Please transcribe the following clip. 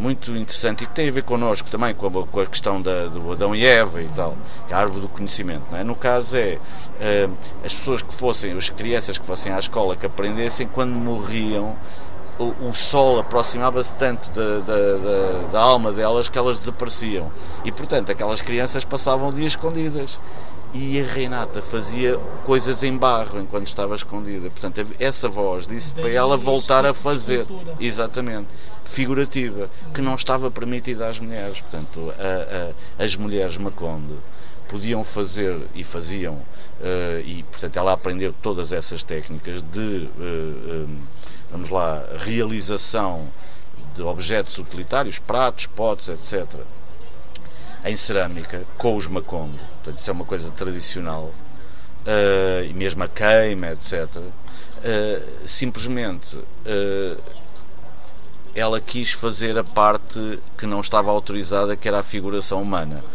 muito interessante e que tem a ver connosco também, com a questão do Adão e Eva e tal, que é a árvore do conhecimento, não é? No caso as pessoas que fossem, as crianças que fossem à escola, que aprendessem, quando morriam, o sol aproximava-se tanto da alma delas que elas desapareciam. E, portanto, aquelas crianças passavam o dia escondidas. E a Renata fazia coisas em barro enquanto estava escondida. Portanto, essa voz disse para ela voltar a fazer. Exatamente. Figurativa. Que não estava permitida às mulheres. Portanto, as mulheres Maconde podiam fazer e faziam, e, portanto, ela aprendeu todas essas técnicas de, vamos lá, realização de objetos utilitários, pratos, potes, etc., em cerâmica, com os Maconde. Portanto, isso é uma coisa tradicional, e mesmo a queima, etc. Simplesmente ela quis fazer a parte que não estava autorizada, que era a figuração humana.